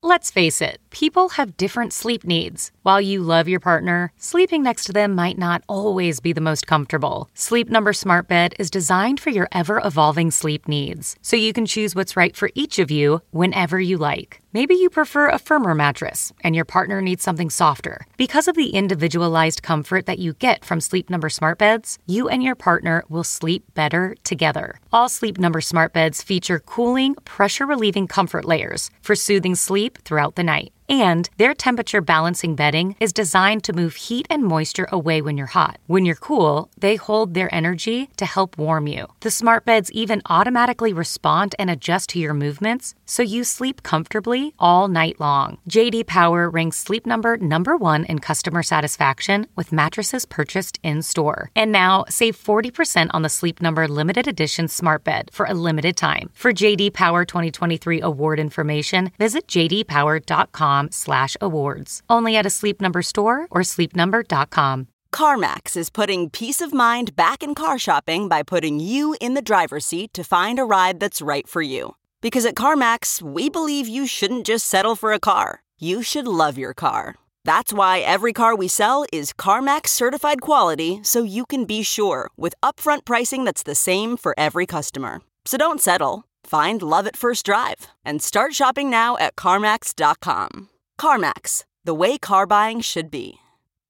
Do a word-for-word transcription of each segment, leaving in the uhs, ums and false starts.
Let's face it, people have different sleep needs. While you love your partner, sleeping next to them might not always be the most comfortable. Sleep Number Smart Bed is designed for your ever-evolving sleep needs, so you can choose what's right for each of you whenever you like. Maybe you prefer a firmer mattress and your partner needs something softer. Because of the individualized comfort that you get from Sleep Number Smart Beds, you and your partner will sleep better together. All Sleep Number Smart Beds feature cooling, pressure-relieving comfort layers for soothing sleep throughout the night. And their temperature balancing bedding is designed to move heat and moisture away when you're hot. When you're cool, they hold their energy to help warm you. The smart beds even automatically respond and adjust to your movements, so you sleep comfortably all night long. J D Power ranks Sleep Number number one in customer satisfaction with mattresses purchased in-store. And now, save forty percent on the Sleep Number limited edition smart bed for a limited time. For J D Power twenty twenty-three award information, visit j d power dot com slash awards. Only at a Sleep Number store or sleep number dot com. CarMax is putting peace of mind back in car shopping by putting you in the driver's seat to find a ride that's right for you. Because at CarMax, we believe you shouldn't just settle for a car. You should love your car. That's why every car we sell is CarMax certified quality, so you can be sure with upfront pricing that's the same for every customer. So don't settle. Find love at first drive and start shopping now at CarMax dot com. CarMax, the way car buying should be.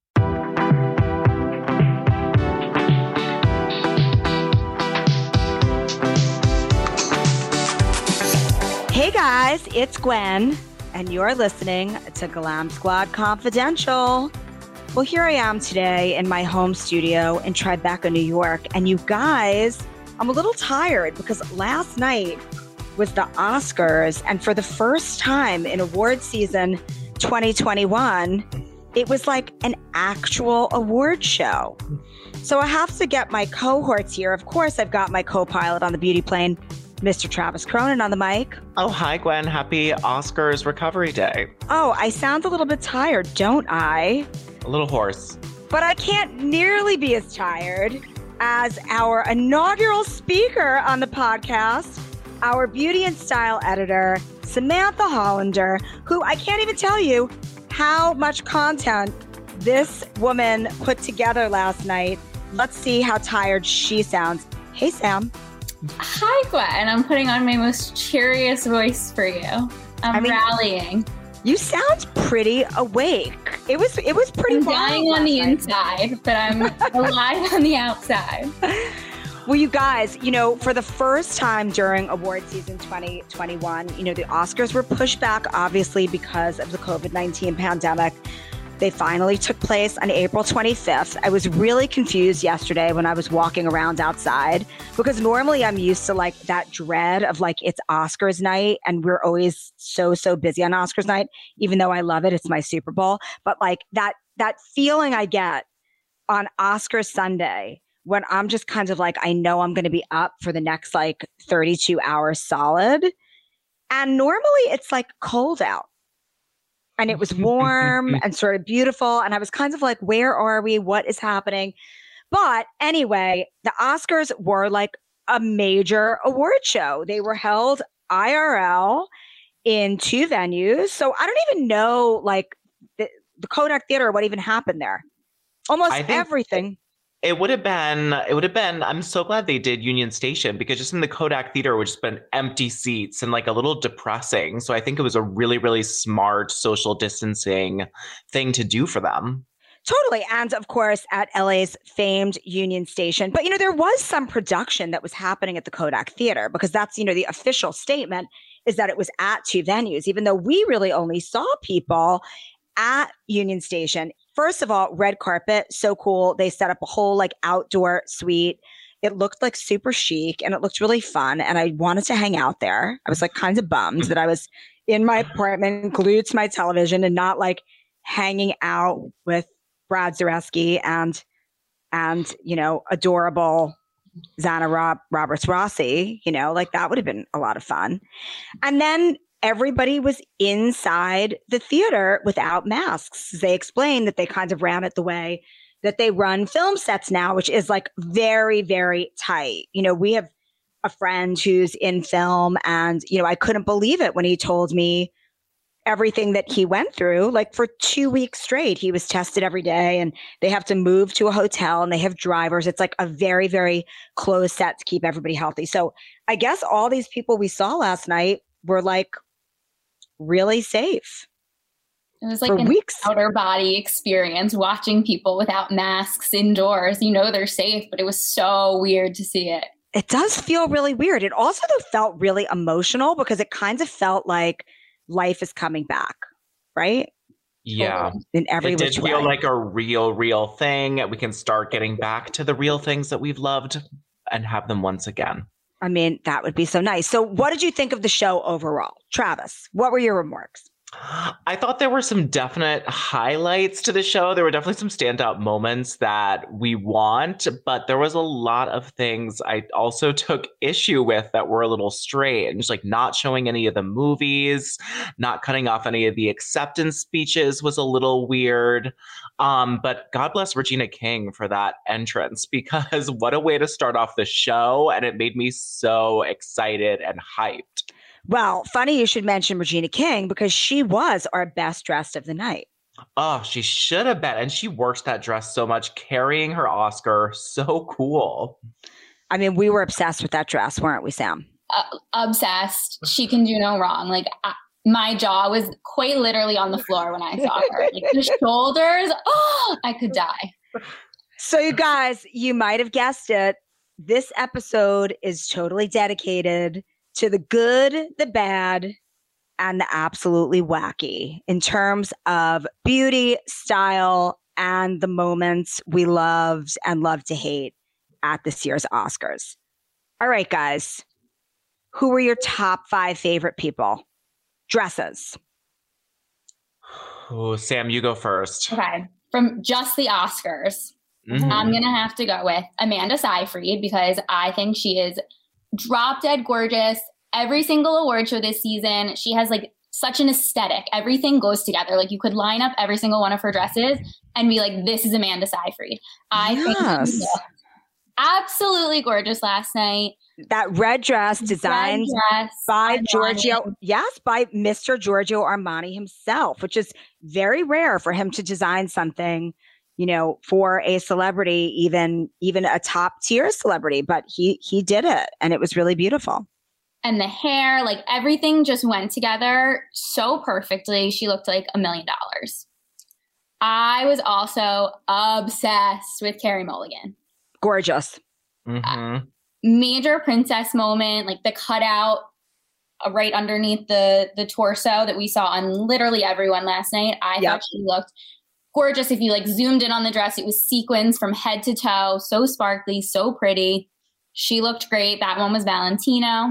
Hey guys, it's Gwen, and you're listening to Glam Squad Confidential. Well, here I am today in my home studio in Tribeca, New York, and you guys, I'm a little tired because last night was the Oscars, and for the first time in award season twenty twenty-one, it was like an actual award show. So I have to get my cohorts here. Of course, I've got my co-pilot on the beauty plane, Mister Travis Cronin, on the mic. Oh, hi, Gwen. Happy Oscars Recovery Day. Oh, I sound a little bit tired, don't I? A little hoarse. But I can't nearly be as tired as our inaugural speaker on the podcast, our beauty and style editor, Samantha Hollander, who I can't even tell you how much content this woman put together last night. Let's see how tired she sounds. Hey, Sam. Hi, Gwen. I'm putting on my most cheeriest voice for you. I'm I mean, rallying. You sound pretty awake. It was it was pretty I'm dying on the night. inside, but I'm alive on the outside. Well, you guys, you know, for the first time during award season twenty twenty-one, you know, the Oscars were pushed back, obviously, because of the covid nineteen pandemic. They finally took place on April twenty-fifth. I was really confused yesterday when I was walking around outside, because normally I'm used to like that dread of like it's Oscars night and we're always so, so busy on Oscars night, even though I love it. It's my Super Bowl. But like that, that feeling I get on Oscars Sunday when I'm just kind of like, I know I'm going to be up for the next like thirty-two hours solid. And normally it's like cold out. And it was warm and sort of beautiful. And I was kind of like, where are we? What is happening? But anyway, the Oscars were like a major award show. They were held I R L in two venues. So I don't even know like the, the Kodak Theater, what even happened there. Almost everything. It would have been, it would have been, I'm so glad they did Union Station, because just in the Kodak Theater would just been empty seats and like a little depressing. So I think it was a really, really smart social distancing thing to do for them. Totally. And of course, at L A's famed Union Station. But, you know, there was some production that was happening at the Kodak Theater, because that's, you know, the official statement is that it was at two venues, even though we really only saw people at Union Station. First of all, red carpet, so cool. They set up a whole like outdoor suite. It looked like super chic and it looked really fun. And I wanted to hang out there. I was like kind of bummed that I was in my apartment, glued to my television and not like hanging out with Brad Zareski and, and, you know, adorable Zana Rob- Roberts Rossi, you know, like that would have been a lot of fun. And then everybody was inside the theater without masks. They explained that they kind of ran it the way that they run film sets now, which is like very, very tight. You know, we have a friend who's in film and, you know, I couldn't believe it when he told me everything that he went through. Like for two weeks straight, he was tested every day, and they have to move to a hotel and they have drivers. It's like a very, very close set to keep everybody healthy. So I guess all these people we saw last night were like really safe. It was like for an weeks. outer body experience watching people without masks indoors. You know, they're safe, but it was so weird to see it. It does feel really weird. It also felt really emotional because it kind of felt like life is coming back, right? Yeah. In every it which did way. feel like a real, real thing. We can start getting back to the real things that we've loved and have them once again. I mean, that would be so nice. So what did you think of the show overall? Travis, what were your remarks? I thought there were some definite highlights to the show. There were definitely some standout moments that we want, but there was a lot of things I also took issue with that were a little strange, like not showing any of the movies, not cutting off any of the acceptance speeches was a little weird. Um, but God bless Regina King for that entrance, because what a way to start off the show. And it made me so excited and hyped. Well, funny you should mention Regina King because she was our best dressed of the night. Oh, she should have been. And she worked that dress so much, carrying her Oscar. So cool. I mean, we were obsessed with that dress, weren't we, Sam? Uh, obsessed. She can do no wrong. Like I, my jaw was quite literally on the floor when I saw her. Like the shoulders, oh, I could die. So you guys, you might have guessed it. This episode is totally dedicated to the good, the bad, and the absolutely wacky in terms of beauty, style, and the moments we loved and love to hate at this year's Oscars. All right, guys. Who were your top five favorite people? Dresses. Oh, Sam, you go first. Okay. From just the Oscars, Mm-hmm. I'm going to have to go with Amanda Seyfried because I think she is drop dead gorgeous. Every single award show this season, she has like such an aesthetic. Everything goes together. Like you could line up every single one of her dresses and be like, this is Amanda Seyfried. I yes. think she looked absolutely gorgeous last night. That red dress designed red dress, by Armani. Giorgio. Yes, by Mister Giorgio Armani himself, which is very rare for him to design something, you know, for a celebrity, even even a top tier celebrity. But he he did it, and it was really beautiful. And the hair, like everything just went together so perfectly. She looked like a million dollars. I was also obsessed with Carey Mulligan. Gorgeous. Mm-hmm. Uh, major princess moment, like the cutout uh, right underneath the, the torso that we saw on literally everyone last night. I yep. thought she looked gorgeous. If you like zoomed in on the dress, it was sequins from head to toe. So sparkly, so pretty. She looked great. That one was Valentino.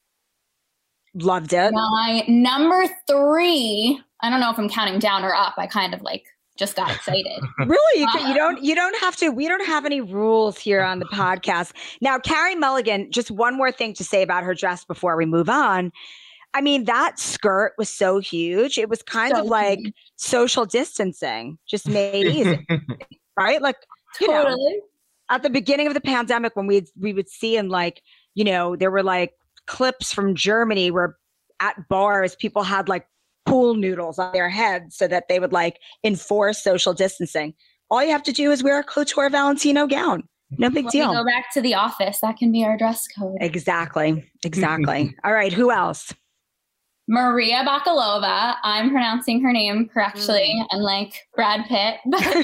Loved it. My number three, I don't know if I'm counting down or up. I kind of like just got excited. Really? You, can, you don't you don't have to. We don't have any rules here on the podcast. Now, Carey Mulligan, just one more thing to say about her dress before we move on. I mean, that skirt was so huge. It was kind so of like huge. Social distancing, just made easy. Right? Like, you totally. know, at the beginning of the pandemic when we we would see in like, you know, there were like clips from Germany where at bars people had like pool noodles on their heads so that they would like enforce social distancing. All you have to do is wear a couture Valentino gown. No big when deal. We go back to the office. That can be our dress code. Exactly. Exactly. All right. Who else? Maria Bakalova. I'm pronouncing her name correctly, mm. unlike Brad Pitt.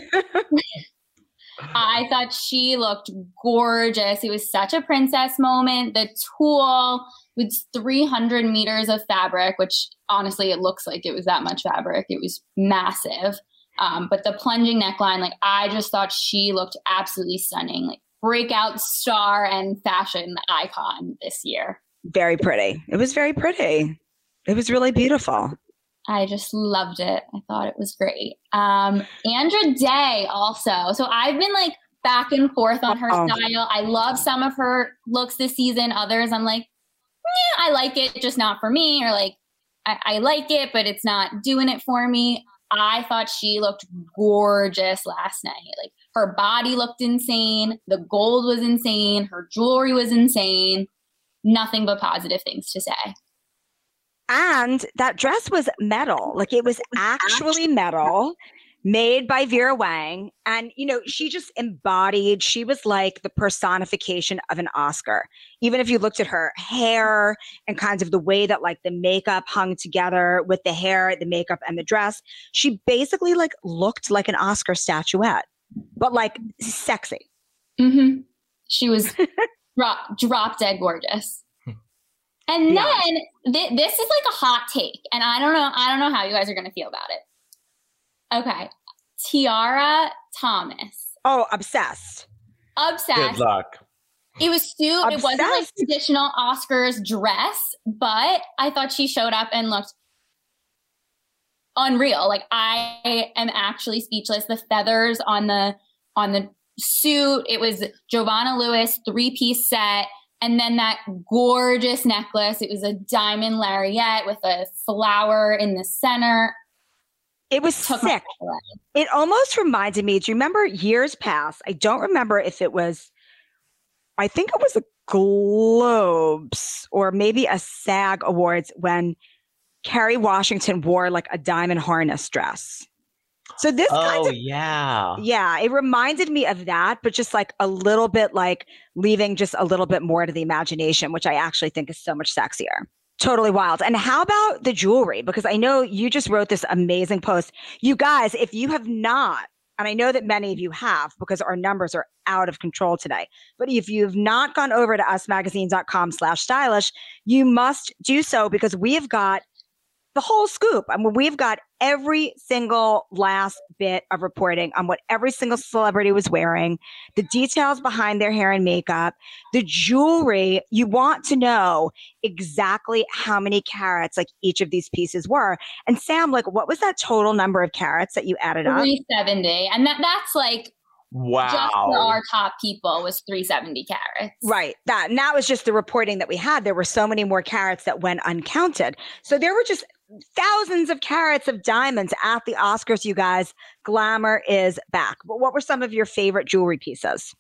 I thought she looked gorgeous. It was such a princess moment. The tulle with three hundred meters of fabric, which honestly, it looks like it was that much fabric. It was massive. Um, but the plunging neckline, like I just thought she looked absolutely stunning. Like breakout star and fashion icon this year. Very pretty. It was very pretty. It was really beautiful. I just loved it. I thought it was great. Um, Andra Day also. So I've been like back and forth on her oh. style. I love some of her looks this season. Others I'm like, yeah, I like it, just not for me. Or like, I, I like it, but it's not doing it for me. I thought she looked gorgeous last night. Like her body looked insane. The gold was insane. Her jewelry was insane. Nothing but positive things to say. And that dress was metal. Like it was actually metal, made by Vera Wang. And, you know, she just embodied, she was like the personification of an Oscar. Even if you looked at her hair and kind of the way that like the makeup hung together with the hair, the makeup and the dress, she basically like looked like an Oscar statuette, but like sexy. Mm-hmm. She was drop, drop dead gorgeous. And Yeah. then th- this is like a hot take, and I don't know, I don't know how you guys are going to feel about it. Okay. Tiara Thomas. Oh, obsessed. Obsessed. Good luck. It was Stu. It wasn't like Obsessed. traditional Oscars dress, but I thought she showed up and looked unreal. Like I am actually speechless. The feathers on the on the suit. It was Giovanna Lewis three-piece set. And then that gorgeous necklace. It was a diamond lariat with a flower in the center. It was Took my sick. breath away. It almost reminded me, do you remember years past? I don't remember if it was, I think it was a Globes or maybe a SAG Awards when Kerry Washington wore like a diamond harness dress. So this kind Oh, of, yeah. yeah, it reminded me of that, but just like a little bit like leaving just a little bit more to the imagination, which I actually think is so much sexier. Totally wild. And how about the jewelry? Because I know you just wrote this amazing post. You guys, if you have not, and I know that many of you have because our numbers are out of control today, but if you've not gone over to usmagazine.com slash stylish, you must do so because we have got the whole scoop. I mean, we've got every single last bit of reporting on what every single celebrity was wearing, the details behind their hair and makeup, the jewelry. You want to know exactly how many carats like each of these pieces were. And Sam, like, what was that total number of carats that you added up? three seventy. And that that's like Wow. just for our top people was three seventy carats. Right. That and that was just the reporting that we had. There were so many more carats that went uncounted. So there were just thousands of carats of diamonds at the Oscars, you guys. Glamour is back. But what were some of your favorite jewelry pieces?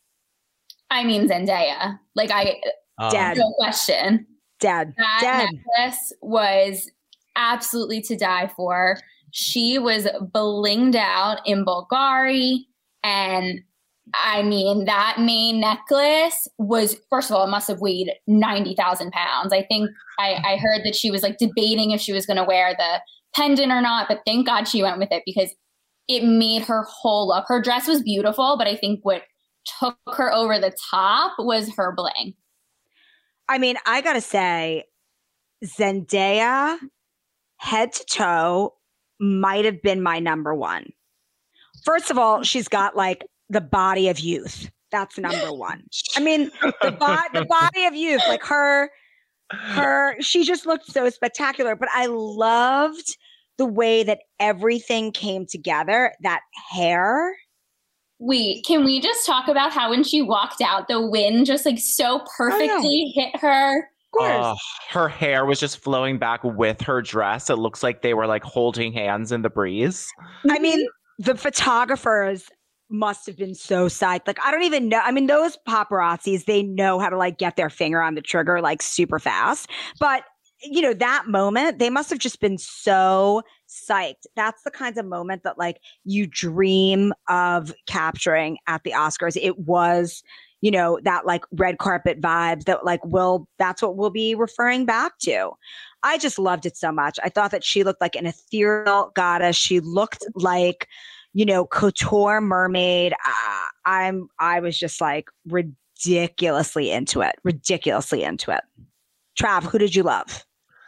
I mean, Zendaya. Like, I, Um, Dead. no question. Dead. That Dead. necklace was absolutely to die for. She was blinged out in Bulgari. And I mean, that main necklace was, first of all, it must have weighed ninety thousand pounds. I think I, I heard that she was like debating if she was going to wear the pendant or not, but thank God she went with it because it made her whole look. Her dress was beautiful, but I think what took her over the top was her bling. I mean, I got to say, Zendaya, head to toe, might have been my number one. First of all, she's got like the body of youth. That's number one. I mean, the, bo- the body of youth, like her, her, she just looked so spectacular. But I loved the way that everything came together. That hair. Wait, can we just talk about how when she walked out, the wind just like so perfectly hit her? Of course. Oh, her hair was just flowing back with her dress. It looks like they were like holding hands in the breeze. I mean, the photographers must have been so psyched. Like, I don't even know. I mean, those paparazzis, they know how to like get their finger on the trigger like super fast. But, you know, that moment, they must have just been so psyched. That's the kind of moment that like you dream of capturing at the Oscars. It was, you know, that like red carpet vibes that like will, that's what we'll be referring back to. I just loved it so much. I thought that she looked like an ethereal goddess. She looked like, you know, couture mermaid. Uh, I'm, I was just like ridiculously into it, ridiculously into it. Trav, who did you love?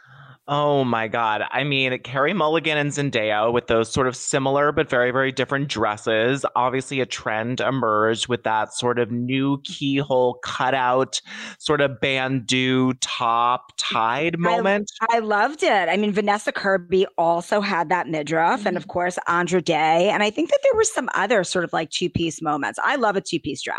Oh my God. I mean, Carey Mulligan and Zendaya with those sort of similar but very, very different dresses. Obviously, a trend emerged with that sort of new keyhole cutout, sort of bandeau top tied moment. I, I loved it. I mean, Vanessa Kirby also had that midriff, mm-hmm. and of course, Andra Day. And I think that there were some other sort of like two piece moments. I love a two piece dress.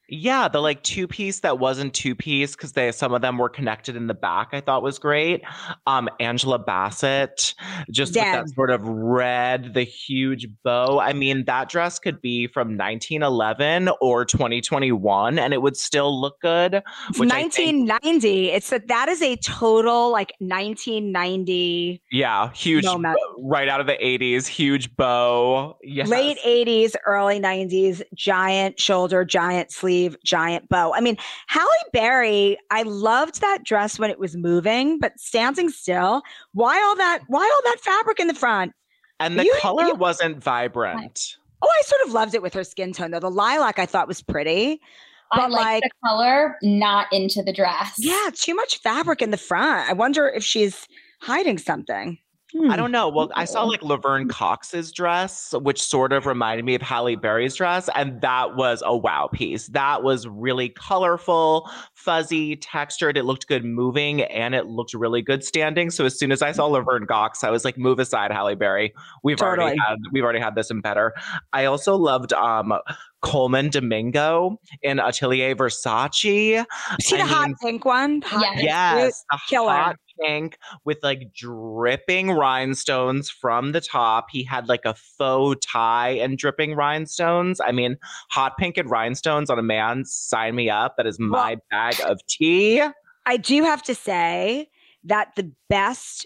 Yeah, the like two piece that wasn't two piece because they some of them were connected in the back, I thought was great. Um, Angela Bassett, just with Dead. that sort of red, the huge bow. I mean, that dress could be from nineteen eleven or twenty twenty-one, and it would still look good. It's Which I think, nineteen ninety. It's that that is a total like nineteen ninety. yeah, huge, moment. right out of the eighties, huge bow. Yes. Late eighties, early nineties, giant shoulder, giant sleeve, giant bow. I mean, Halle Berry, I loved that dress when it was moving, but standing still, why all that, why all that fabric in the front? And the You- color you- wasn't vibrant. Oh, I sort of loved it with her skin tone though. The lilac I thought was pretty. I But, like, like- the color, not into the dress. Yeah, too much fabric in the front. I wonder if she's hiding something. I don't know. Well, I saw like Laverne Cox's dress, which sort of reminded me of Halle Berry's dress. And that was a wow piece. That was really colorful, fuzzy, textured. It looked good moving and it looked really good standing. So as soon as I saw Laverne Cox, I was like, move aside, Halle Berry. We've Totally. already had we've already had this and better. I also loved um Coleman Domingo in Atelier Versace. See the I hot mean, pink one? Hot Yes. pink Yes, suit? a Killer. hot pink with like dripping rhinestones from the top. He had like a faux tie and dripping rhinestones. I mean, hot pink and rhinestones on a man, sign me up. That is my Well- bag of tea. I do have to say that the best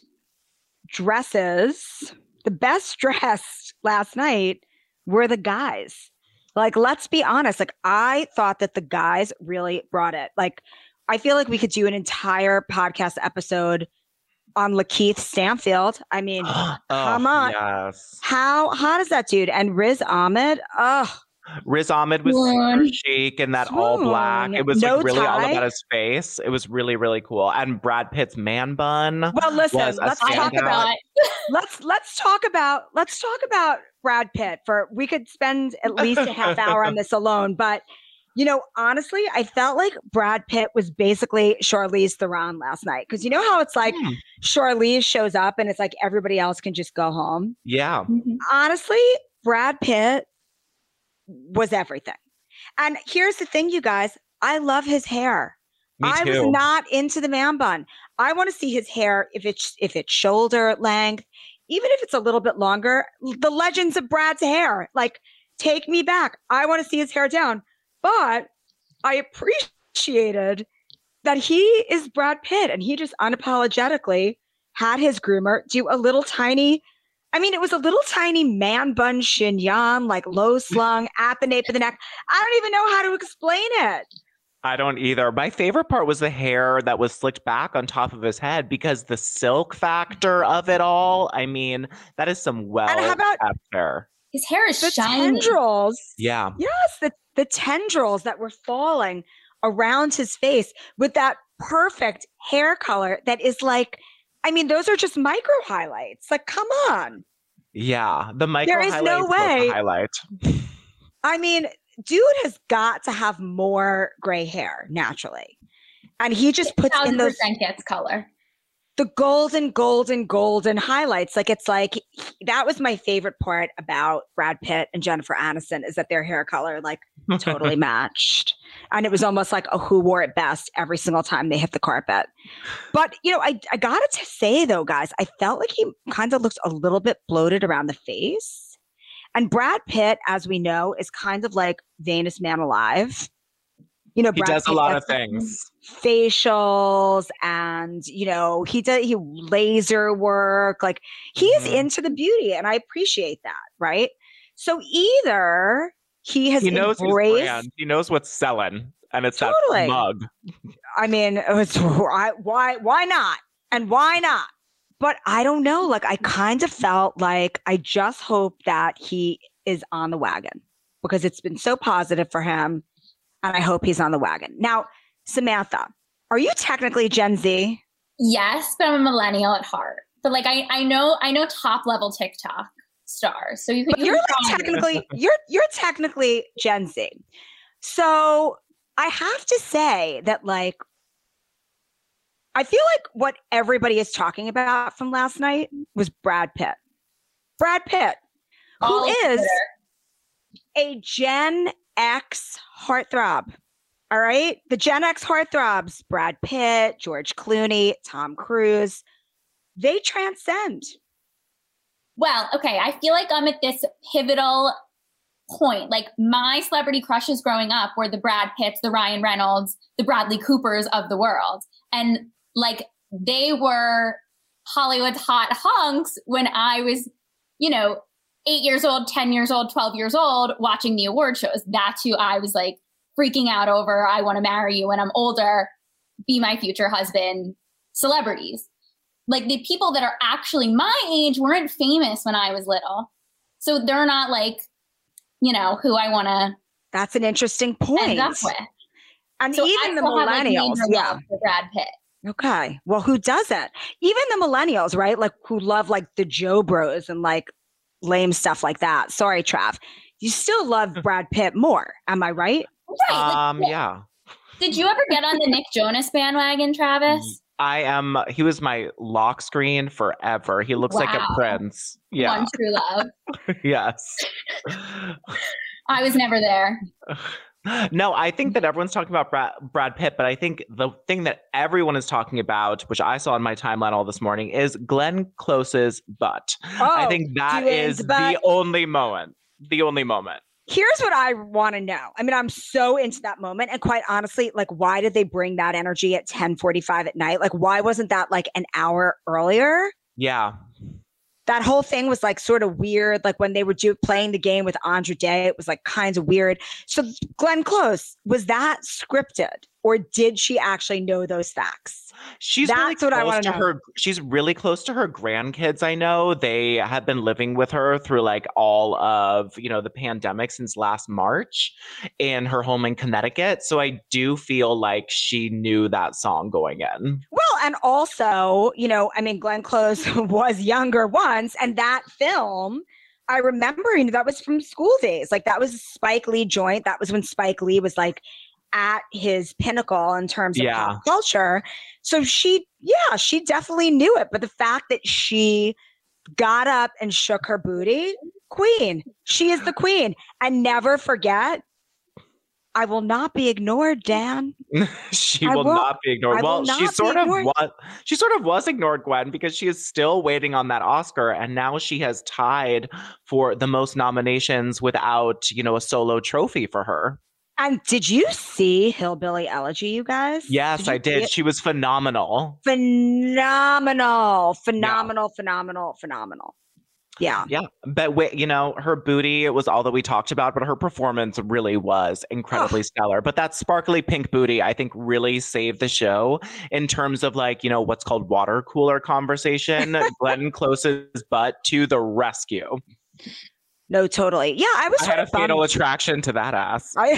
dresses, the best dressed last night were the guys. Like, let's be honest. Like, I thought that the guys really brought it. Like, I feel like we could do an entire podcast episode on Lakeith Stanfield. I mean, Oh, come on. Yes. how hot is that dude? And Riz Ahmed. Oh, Riz Ahmed was Swoon. super chic in that all black. Swoon. It was No like really all tie. about his face. It was really, really cool. And Brad Pitt's man bun. well, listen, Was a let's talk standout. about let's let's talk about let's talk about Brad Pitt for we could spend at least a half hour on this alone. But you know, honestly, I felt like Brad Pitt was basically Charlize Theron last night. Because you know how it's like Hmm. Charlize shows up and it's like everybody else can just go home. Yeah. Honestly, Brad Pitt was everything. And here's the thing, you guys, I love his hair. Me I too. was not into the man bun. I want to see his hair if it's if it's shoulder length, even if it's a little bit longer. The legends of Brad's hair, like take me back. I want to see his hair down. But I appreciated that he is Brad Pitt and he just unapologetically had his groomer do a little tiny, I mean, it was a little tiny man bun chignon, like low slung at the nape of the neck. I don't even know how to explain it. I don't either. My favorite part was the hair that was slicked back on top of his head because the silk factor of it all. I mean, that is some well how about- kept hair. His hair is The shiny. tendrils. Yeah. Yes, the, the tendrils that were falling around his face with that perfect hair color that is like, I mean, those are just micro highlights. Like, come on. Yeah. The micro There is no highlights was the way- highlight. I mean, dude has got to have more gray hair naturally. And he just puts in those one thousand percent gets color. the golden, golden, golden highlights. Like it's like that was my favorite part about Brad Pitt and Jennifer Aniston is that their hair color like totally matched. And it was almost like a who wore it best every single time they hit the carpet. But you know, I, I gotta t- say though, guys, I felt like he kind of looked a little bit bloated around the face. And Brad Pitt, as we know, is kind of like Venus Man Alive. You know, He Brad does a Pitt lot gets of things. facials and you know he does he laser work, like he's Mhm. into the beauty and I appreciate that, right? So either he has He knows his embraced brand. He knows what's selling. And it's Totally. that mug. I mean it was, why why why not and why not, but I don't know, like I kind of felt like I just hope that he is on the wagon because it's been so positive for him and I hope he's on the wagon. Now Samantha, are you technically Gen Z? Yes, but I'm a millennial at heart. But like I, I know I know top level TikTok stars. So you can But you you're can like try me. technically you're you're technically Gen Z. So I have to say that like I feel like what everybody is talking about from last night was Brad Pitt. Brad Pitt, who All is Twitter. a Gen X heartthrob. All right. The Gen X heartthrobs, Brad Pitt, George Clooney, Tom Cruise, they transcend. Well, okay. I feel like I'm at this pivotal point. Like my celebrity crushes growing up were the Brad Pitts, the Ryan Reynolds, the Bradley Coopers of the world. And like they were Hollywood's hot hunks when I was, you know, eight years old, ten years old, twelve years old, watching the award shows. That's who I was like freaking out over. I want to marry you when I'm older, be my future husband, celebrities. Like the people that are actually my age weren't famous when I was little. So they're not like, you know, who I want to. That's an interesting point. End up with. And so even I the have, millennials. like, yeah. For Brad Pitt. Okay. Well, who doesn't? Even the millennials, right? Like who love like the Joe Bros and like lame stuff like that. Sorry, Trav. You still love Brad Pitt more. Am I right? Right. Um, like, yeah. Did you ever get on the Nick Jonas bandwagon, Travis? I am. He was my lock screen forever. He looks Wow. like a prince. Yeah. One true love. Yes. I was never there. No, I think that everyone's talking about Brad, Brad Pitt, but I think the thing that everyone is talking about, which I saw on my timeline all this morning, is Glenn Close's butt. Oh, I think that is the only moment. The only moment. Here's what I want to know. I mean, I'm so into that moment. And quite honestly, like, why did they bring that energy at ten forty-five at night? Like, why wasn't that like an hour earlier? Yeah. That whole thing was like sort of weird. Like when they were do- playing the game with Andra Day, it was like kind of weird. So Glenn Close, was that scripted or did she actually know those facts? She's That's really what I close want to to know. her. She's really close to her grandkids. I know they have been living with her through like all of, you know, the pandemic since last March in her home in Connecticut. So I do feel like she knew that song going in. Well, and also, you know, I mean, Glenn Close was younger once, and that film, I remember, you know, that was from school days. Like that was a Spike Lee joint. That was when Spike Lee was like at his pinnacle in terms of Yeah. pop culture. So she, yeah, she definitely knew it. But the fact that she got up and shook her booty, queen, she is the queen. And never forget, I will not be ignored, Dan. She I will will- not be ignored. I will Well, she not be sort of ignored. was. She sort of was ignored, Gwen, because she is still waiting on that Oscar, and now she has tied for the most nominations without, you know, a solo trophy for her. And did you see Hillbilly Elegy, you guys? Yes, you I see did. it? She was phenomenal. Phenomenal, phenomenal, phenomenal, phenomenal. Yeah. Yeah, but wait, you know, her booty, it was all that we talked about, but her performance really was incredibly stellar. But that sparkly pink booty, I think, really saved the show in terms of like, you know, what's called water cooler conversation. Glenn Close's butt to the rescue. No, totally. Yeah, I was I sort had a of bummed. fatal attraction to that ass. I-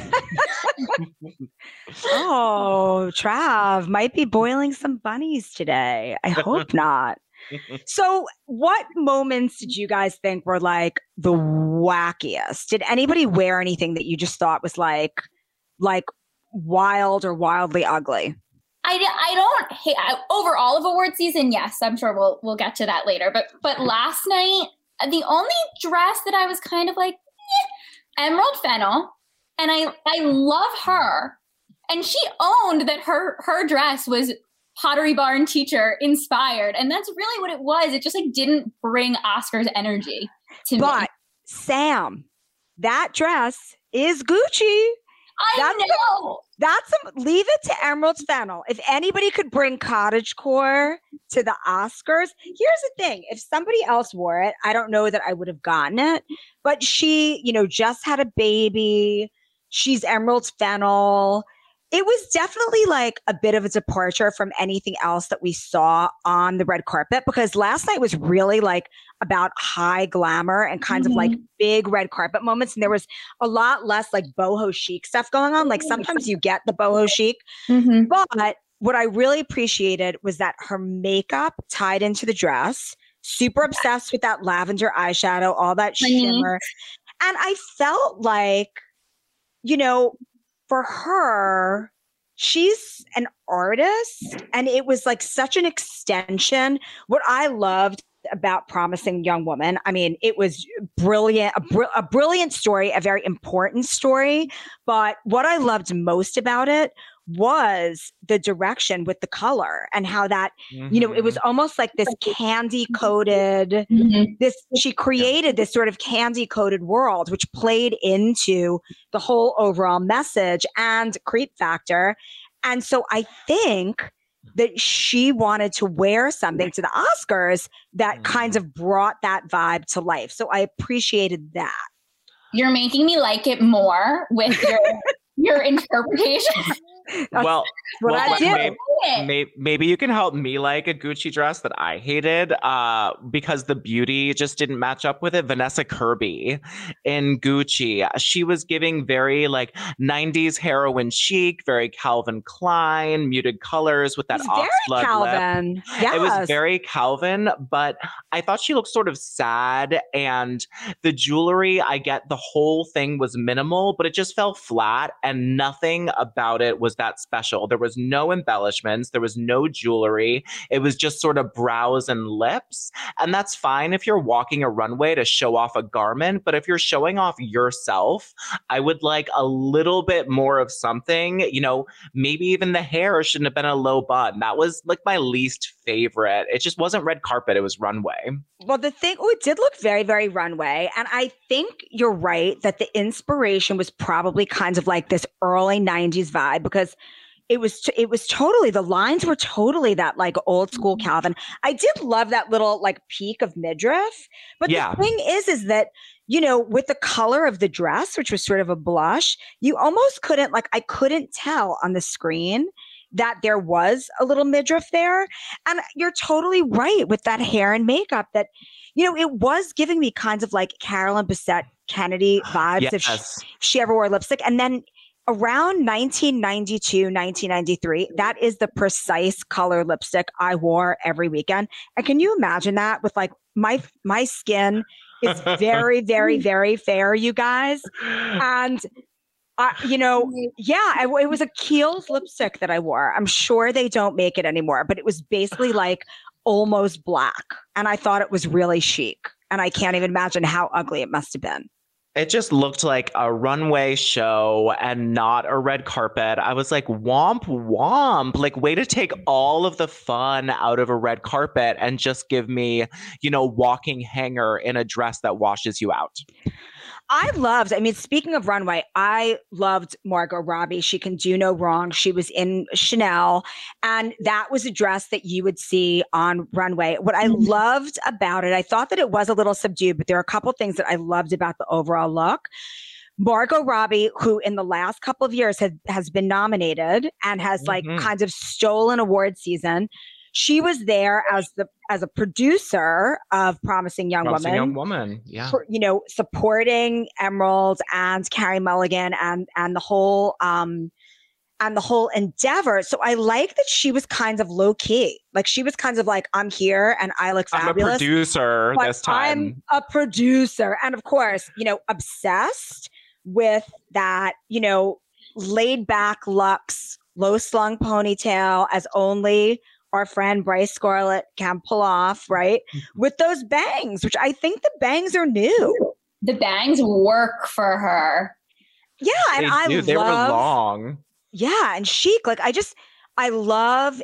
oh, Trav might be boiling some bunnies today. I hope not. So what moments did you guys think were like the wackiest? Did anybody wear anything that you just thought was like, like wild or wildly ugly? I, I don't hate I, over all of award season. Yes, I'm sure we'll we'll get to that later. But but last night, the only dress that I was kind of like eh, Emerald Fennell, and I I love her, and she owned that her her dress was Pottery Barn teacher inspired, and that's really what it was. It just like didn't bring Oscars energy to But me. Sam, that dress is Gucci. I that's know. That's a, leave it to Emerald Fennell. If anybody could bring cottagecore to the Oscars, here's the thing. If somebody else wore it, I don't know that I would have gotten it. But she, you know, just had a baby. She's Emerald Fennell. It was definitely like a bit of a departure from anything else that we saw on the red carpet, because last night was really like about high glamour and kinds Mhm. of like big red carpet moments. And there was a lot less like boho chic stuff going on. Like sometimes you get the boho chic, Mhm. but what I really appreciated was that her makeup tied into the dress, super obsessed with that lavender eyeshadow, all that Honey. shimmer. And I felt like, you know, for her, she's an artist, and it was like such an extension. What I loved about Promising Young Woman. I mean, it was brilliant, a, br- a brilliant story, a very important story. But what I loved most about it was the direction with the color and how that, mm-hmm. you know, it was almost like this candy coated, mm-hmm. this, she created this sort of candy coated world, which played into the whole overall message and creep factor. And so I think that she wanted to wear something to the Oscars that mm-hmm. kind of brought that vibe to life. So I appreciated that. You're making me like it more with your your interpretation. That's well, what well, I did. Maybe, maybe, maybe you can help me like a Gucci dress that I hated uh, because the beauty just didn't match up with it. Vanessa Kirby in Gucci. She was giving very like nineties heroine chic, very Calvin Klein, muted colors with that oxblood Calvin. lip. Yes. It was very Calvin, but I thought she looked sort of sad, and the jewelry, I get the whole thing was minimal, but it just fell flat and nothing about it was that special. There was no embellishments. There was no jewelry. It was just sort of brows and lips. And that's fine if you're walking a runway to show off a garment. But if you're showing off yourself, I would like a little bit more of something. You know, maybe even the hair shouldn't have been a low bun. That was like my least favorite. It just wasn't red carpet. It was runway. Well, the thing, oh, it did look very, very runway. And I think you're right that the inspiration was probably kind of like this early nineties vibe, because it was, it was totally, the lines were totally that like old school Calvin. I did love that little like peak of midriff. But yeah. the thing is, is that, you know, with the color of the dress, which was sort of a blush, you almost couldn't, like, I couldn't tell on the screen that there was a little midriff there. And you're totally right with that hair and makeup that, you know, it was giving me kinds of like Carolyn Bessette Kennedy vibes yes. if, she, if she ever wore lipstick. And then around nineteen ninety-two, nineteen ninety-three, that is the precise color lipstick I wore every weekend. And can you imagine that with like my, my skin is very, very, very fair, you guys. And Uh, you know, yeah, I, it was a Kiehl's lipstick that I wore. I'm sure they don't make it anymore, but it was basically like almost black. And I thought it was really chic. And I can't even imagine how ugly it must have been. It just looked like a runway show and not a red carpet. I was like, womp, womp. Like, way to take all of the fun out of a red carpet and just give me, you know, walking hanger in a dress that washes you out. I loved, I mean, speaking of runway, I loved Margot Robbie. She can do no wrong. She was in Chanel, and that was a dress that you would see on runway. What I loved about it, I thought that it was a little subdued, but there are a couple things that I loved about the overall look. Margot Robbie, who in the last couple of years has, has been nominated and has like mm-hmm. kind of stolen award season. She was there as the as a producer of Promising Young Promising Woman. Young Woman, yeah. For, you know, supporting Emerald and Carey Mulligan and and the whole um and the whole endeavor. So I like that she was kind of low key. Like she was kind of like, I'm here and I look fabulous. I'm a producer this time. I'm a producer, and of course, you know, obsessed with that. You know, laid back looks, low slung ponytail, as only our friend Bryce Scarlett can pull off, right? With those bangs, which I think the bangs are new. The bangs work for her. Yeah, and they I do. love, they were long. Yeah, and chic. Like I just, I love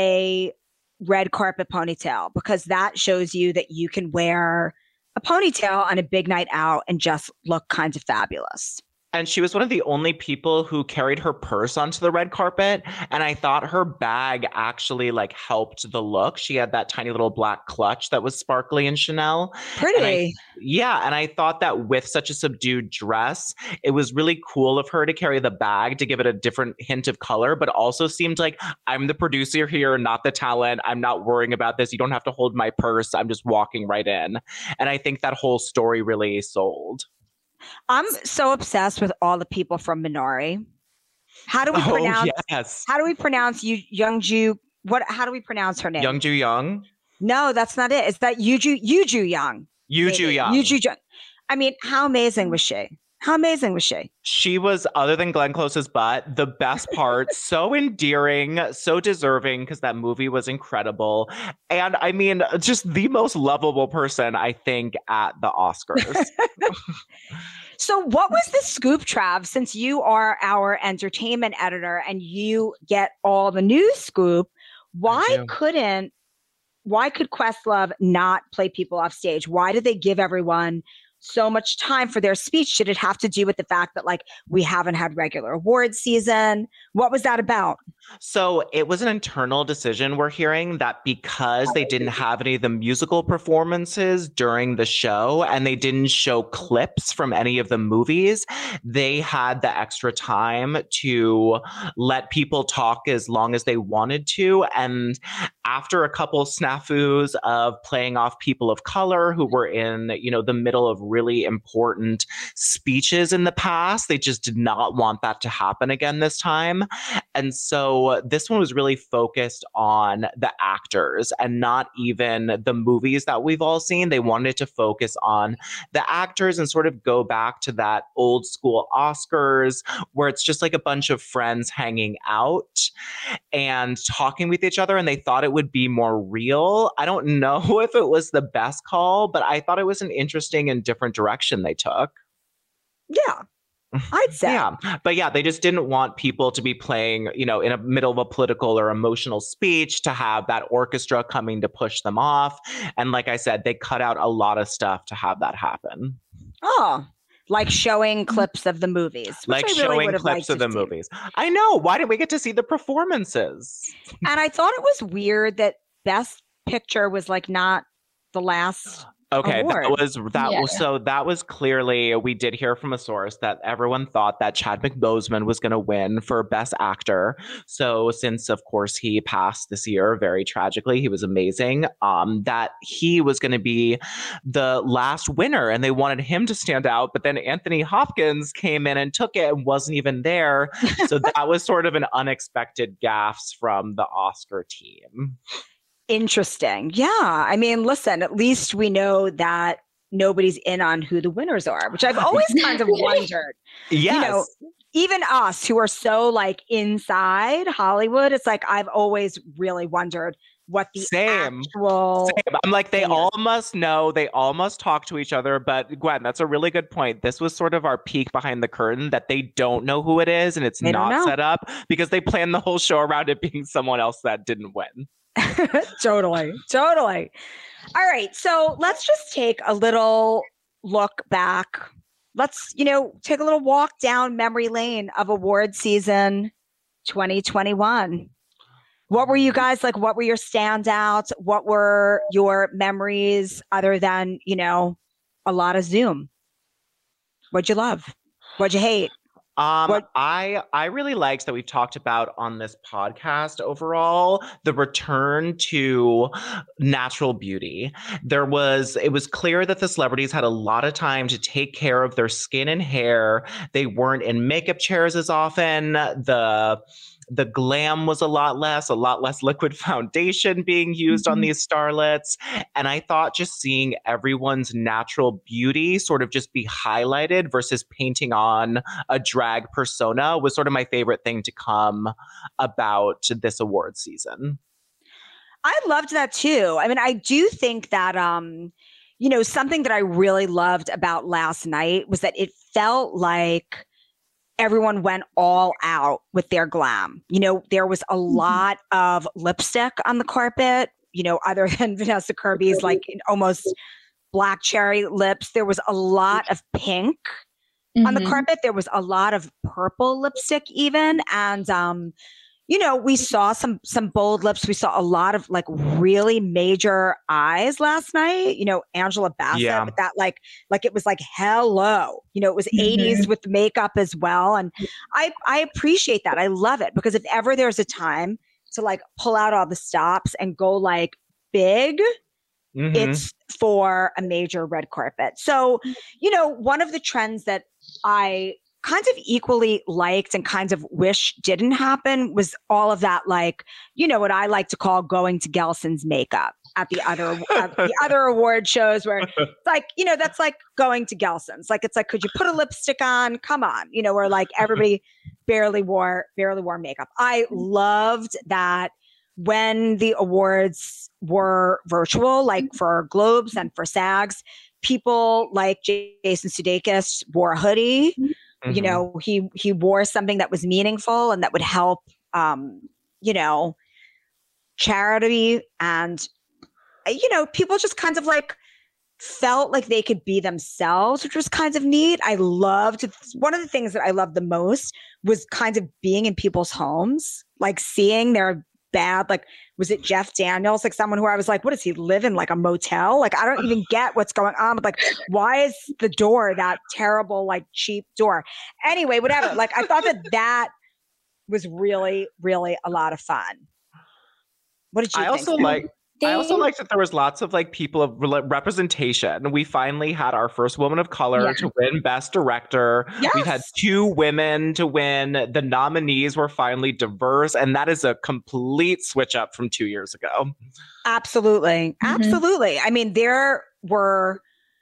a red carpet ponytail because that shows you that you can wear a ponytail on a big night out and just look kind of fabulous. And she was one of the only people who carried her purse onto the red carpet. And I thought her bag actually like helped the look. She had that tiny little black clutch that was sparkly in Chanel. Pretty. And I, yeah. And I thought that with such a subdued dress, it was really cool of her to carry the bag to give it a different hint of color, but also seemed like I'm the producer here, not the talent. I'm not worrying about this. You don't have to hold my purse. I'm just walking right in. And I think that whole story really sold. I'm so obsessed with all the people from Minari. How do we pronounce? Oh, yes. How do we pronounce you, Youngju? What? How do we pronounce her name? Youngju Young. No, that's not it. It's that Yuju Yuju Young. Yuju Young. Yuju Young. I mean, how amazing was she? How amazing was she? She was, other than Glenn Close's butt, the best part. So endearing, so deserving, because that movie was incredible. And I mean, just the most lovable person, I think, at the Oscars. So what was the scoop, Trav, since you are our entertainment editor and you get all the news scoop, why couldn't, why could Questlove not play people off stage? Why did they give everyone so much time for their speech? Did it have to do with the fact that, like, we haven't had regular awards season? What was that about? So it was an internal decision, we're hearing, that because they didn't have any of the musical performances during the show and they didn't show clips from any of the movies, they had the extra time to let people talk as long as they wanted to. And after a couple snafus of playing off people of color who were in, you know, the middle of really important speeches in the past, they just did not want that to happen again this time. And so this one was really focused on the actors and not even the movies that we've all seen. They wanted to focus on the actors and sort of go back to that old school Oscars where it's just like a bunch of friends hanging out and talking with each other. And they thought it would be more real. I don't know if it was the best call, but I thought it was an interesting and different direction they took. Yeah. I'd say. Yeah. But yeah, they just didn't want people to be playing, you know, in the middle of a political or emotional speech to have that orchestra coming to push them off. And like I said, they cut out a lot of stuff to have that happen. Oh, like showing clips of the movies. Like really showing clips of the see. movies. I know. Why didn't we get to see the performances? And I thought it was weird that Best Picture was like not the last Okay, award. that was that Yeah. was so that was clearly, we did hear from a source that everyone thought that Chadwick Boseman was going to win for Best Actor. So since of course he passed this year very tragically, he was amazing. Um, that he was going to be the last winner, and they wanted him to stand out. But then Anthony Hopkins came in and took it and wasn't even there. So that was sort of an unexpected gaffe from the Oscar team. Interesting. Yeah. I mean, listen, at least we know that nobody's in on who the winners are, which I've always kind of wondered. Yes. You know, even us who are so like inside Hollywood, it's like I've always really wondered what the Same. actual Same. I'm like, they all must know, they all must talk to each other. But Gwen, that's a really good point. This was sort of our peek behind the curtain, that they don't know who it is and it's They don't not know. set up because they planned the whole show around it being someone else that didn't win. Totally. Totally. All right. So let's just take a little look back. Let's, you know, take a little walk down memory lane of award season twenty twenty-one. What were you guys like? What were your standouts? What were your memories other than, you know, a lot of Zoom? What'd you love? What'd you hate? Um, What- I I really liked that we've talked about on this podcast overall the return to natural beauty. There was it was clear that the celebrities had a lot of time to take care of their skin and hair. They weren't in makeup chairs as often. The The glam was a lot less, a lot less liquid foundation being used on these starlets. And I thought just seeing everyone's natural beauty sort of just be highlighted versus painting on a drag persona was sort of my favorite thing to come about this award season. I loved that too. I mean, I do think that, um, you know, something that I really loved about last night was that it felt like everyone went all out with their glam. You know, there was a lot of lipstick on the carpet, you know, other than Vanessa Kirby's like almost black cherry lips. There was a lot of pink Mm-hmm. on the carpet. There was a lot of purple lipstick even. And, um, you know, we saw some some bold lips. We saw a lot of like really major eyes last night. You know, Angela Bassett Yeah. with that like like it was like hello. You know, it was Mhm. eighties with makeup as well. And I I appreciate that. I love it because if ever there's a time to like pull out all the stops and go like big, Mhm. it's for a major red carpet. So, you know, one of the trends that I kind of equally liked and kind of wish didn't happen was all of that, like, you know, what I like to call going to Gelson's makeup. at the other at the other award shows where it's like, you know, that's like going to Gelson's. Like, it's like, could you put a lipstick on? Come on, you know, where like everybody barely wore barely wore makeup. I loved that when the awards were virtual, like for Globes and for SAGs, people like Jason Sudeikis wore a hoodie. Mm-hmm. You know, he he wore something that was meaningful and that would help, um, you know, charity. And, you know, people just kind of like felt like they could be themselves, which was kind of neat. I loved, one of the things that I loved the most was kind of being in people's homes, like seeing their bad, like, was it Jeff Daniels? Like someone who I was like, what does he live in? Like a motel? Like, I don't even get what's going on. Like, why is the door that terrible, like cheap door? Anyway, whatever. Like, I thought that that was really, really a lot of fun. What did you I think? also like I also liked that there was lots of like people of re- representation. We finally had our first woman of color yeah. to win Best Director. Yes. We've had two women to win. The nominees were finally diverse, and that is a complete switch up from two years ago. Absolutely. Mm-hmm. Absolutely. I mean, there were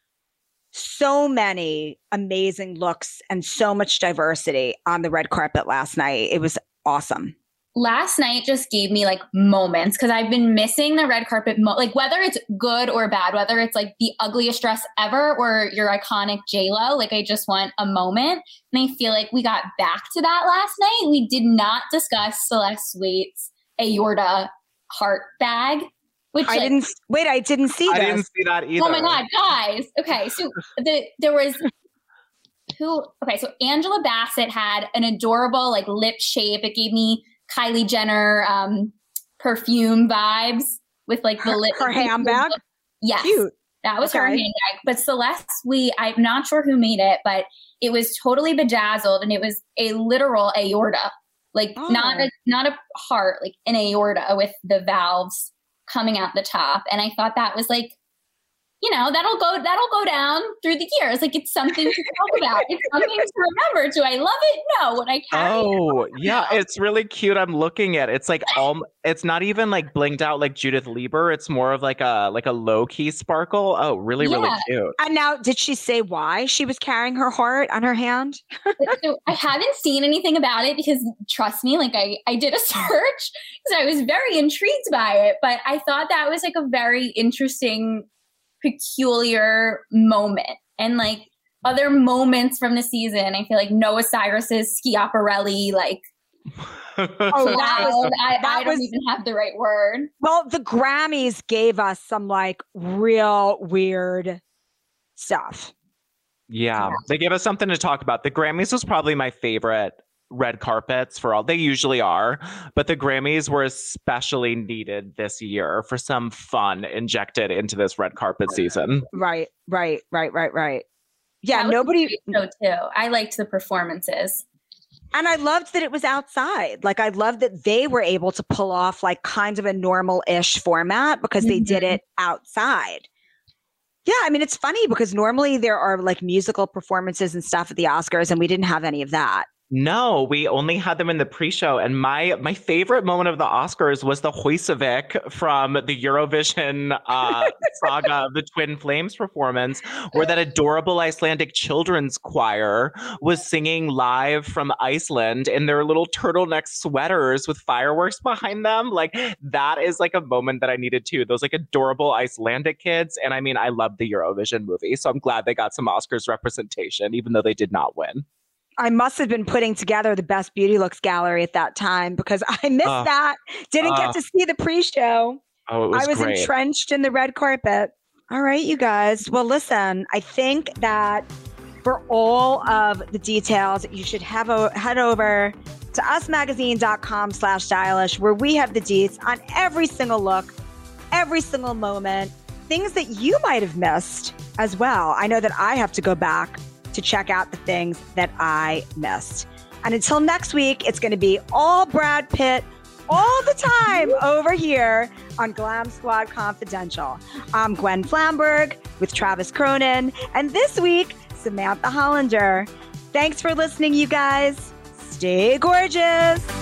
so many amazing looks and so much diversity on the red carpet last night. It was awesome. Last night just gave me like moments because I've been missing the red carpet, mo- like whether it's good or bad, whether it's like the ugliest dress ever or your iconic J-Lo, like I just want a moment. And I feel like we got back to that last night. We did not discuss Celeste Sweet's aorta heart bag. Which I like, didn't, wait, I didn't see that. I didn't see that either. Oh my God, guys. Okay, so the there was... Who? Okay, so Angela Bassett had an adorable like lip shape. It gave me Kylie Jenner um, perfume vibes with like the her, lip. Her handbag? Yes. Cute. That was okay. her handbag. But Celeste Sweet, I'm not sure who made it, but it was totally bedazzled and it was a literal aorta. Like oh. not a not a heart, like an aorta with the valves coming out the top. And I thought that was like, you know, that'll go that'll go down through the years. Like it's something to talk about. It's something to remember. Do I love it? No. Would I carry Oh, it? yeah. No. It's really cute. I'm looking at it. It's like um it's not even like blinged out like Judith Lieber. It's more of like a like a low-key sparkle. Oh, really, yeah. really cute. And now, did she say why she was carrying her heart on her hand? So I haven't seen anything about it because trust me, like I, I did a search because I was very intrigued by it. But I thought that was like a very interesting peculiar moment. And like other moments from the season, I feel like Noah Cyrus's Schiaparelli, like oh, that was, I, that I don't was, even have the right word. Well, the Grammys gave us some like real weird stuff. Yeah, they gave us something to talk about. The Grammys was probably my favorite red carpets for all they usually are, but the Grammys were especially needed this year for some fun injected into this red carpet season. Right, right, right, right, right. Yeah, nobody. So too. I liked the performances. And I loved that it was outside. Like I loved that they were able to pull off like kind of a normal-ish format because they mm-hmm. did it outside. Yeah, I mean, it's funny because normally there are like musical performances and stuff at the Oscars and we didn't have any of that. No, we only had them in the pre-show. And my my favorite moment of the Oscars was the Hojsevik from the Eurovision uh, saga of the Twin Flames performance, where that adorable Icelandic children's choir was singing live from Iceland in their little turtleneck sweaters with fireworks behind them. Like, that is like a moment that I needed too. Those like adorable Icelandic kids. And I mean, I love the Eurovision movie, so I'm glad they got some Oscars representation, even though they did not win. I must have been putting together the Best Beauty Looks gallery at that time because I missed uh, that. Didn't uh, get to see the pre-show. Oh, it was I was great. entrenched in the red carpet. All right, you guys. Well, listen, I think that for all of the details, you should have a, head over to usmagazine.com slash stylish, where we have the deets on every single look, every single moment, things that you might have missed as well. I know that I have to go back to check out the things that I missed. And until next week, it's going to be all Brad Pitt all the time over here on Glam Squad Confidential. I'm Gwen Flamberg with Travis Cronin, and this week, Samantha Hollander. Thanks for listening, you guys. Stay gorgeous.